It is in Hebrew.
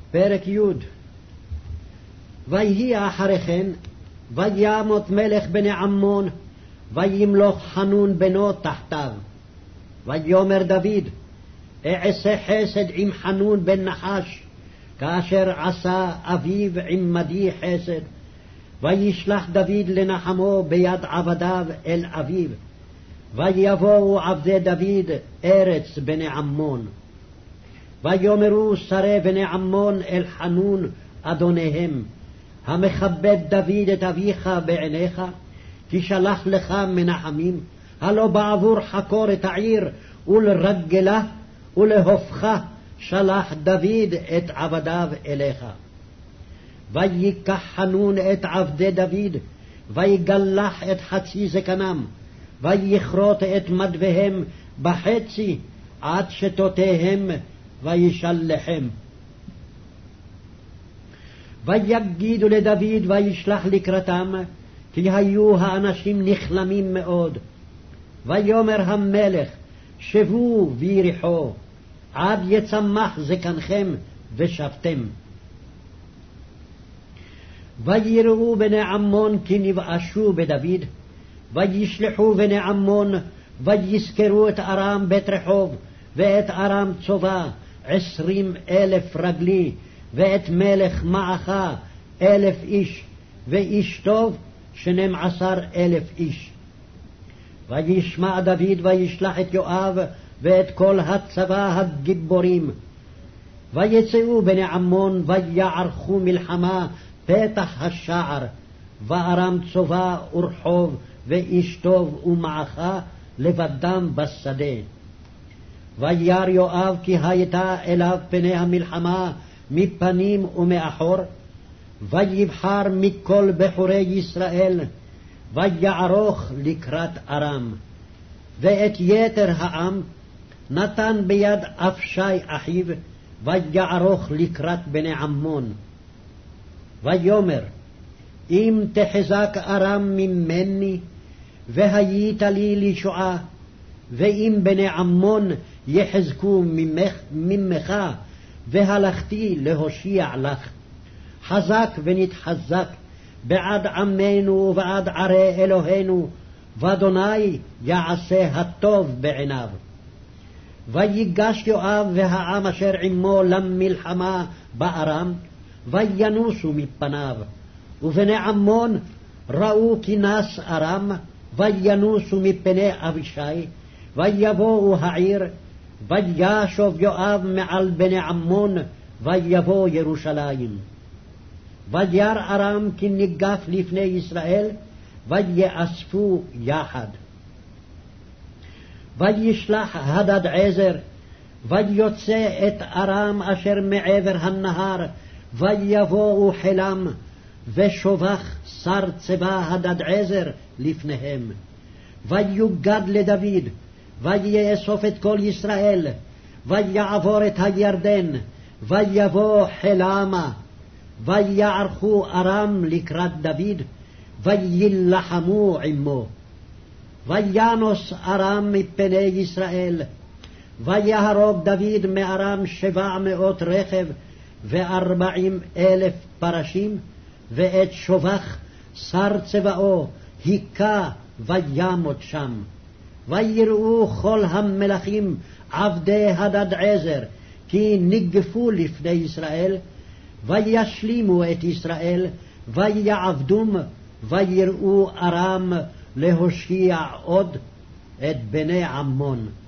פרק י'. ויהי אחרי כן, וימות מלך בני עמון, וימלוך חנון בנו תחתיו. ויאמר דוד, אעשה חסד עם חנון בן נחש, כאשר עשה אביו עמדי חסד. וישלח דוד לנחמו ביד עבדיו אל אביו. ויבואו עבדי דוד ארץ בני עמון. ויאמרו שרי בני עמון אל חנון אדוניהם, המכבד דוד את אביך בעיניך, תשלח לך מנחמים, הלא בעבור חקור את העיר ולרגלה ולהופכה שלח דוד את עבדיו אליך. ויקח חנון את עבדי דוד, ויגלח את חצי זקנם, ויכרות את מדוויהם בחצי עד שתותיהם, וישלחם. ויגידו לדוד וישלח לקראתם, כי היו האנשים נכלמים מאוד. ויאמר המלך, שבו ביריחו, עד יצמח זקנכם ושבתם. ויראו בני עמון כי נבאשו בדוד, וישלחו בני עמון, ויזכרו את ארם בית רחוב, ואת ארם צובה 20,000 רגלי, ואת מלך מעכה 1,000 איש, ואיש טוב 12,000 איש. וישמע דוד וישלח את יואב ואת כל הצבא הגיבורים. ויצאו בני עמון ויערכו מלחמה פתח השער, וארם צובה ורחוב ואיש טוב ומעכה לבדם בשדה. וירא יואב כי הייתה אליו פני המלחמה מפנים ומאחור, ויבחר מכל בחורי ישראל, ויערוך לקראת ארם. ואת יתר העם נתן ביד אבשי אחיו, ויערוך לקראת בני עמון. ויאמר, אם תחזק ארם ממני, והיית לי לישועה, ואם בני עמון יחזקו ממך, והלכתי להושיע לך. חזק ונתחזק בעד עמנו ובעד ערי אלוהינו, ואדוני יעשה הטוב בעיניו. ויגש יואב והעם אשר עמו למלחמה בארם, וינוסו מפניו. ובני עמון ראו כי נס ארם, וינוסו מפני אבישי, ויבואו העיר, וישוב יואב מעל בני עמון, ויבוא ירושלים. וירא ארם כי ניגף לפני ישראל, ויאספו יחד. וישלח הדדעזר, ויוצא את ארם אשר מעבר הנהר, ויבואו חילם, ושובח שר צבא הדדעזר לפניהם. ויוגד לדוד, ויאסוף את כל ישראל, ויעבור את הירדן, ויבוא חילמה, ויערכו ארם לקראת דוד, ויילחמו עמו. וינוס ארם מפני ישראל, ויהרוג דוד מארם 700 רכב, ו40,000 פרשים, ואת שובח שר צבאו היכה וימות שם. ויראו כל המלכים עבדי הדדעזר כי ניגפו לפני ישראל, וישלימו את ישראל, ויעבדום, ויראו ארם להושיע עוד את בני עמון.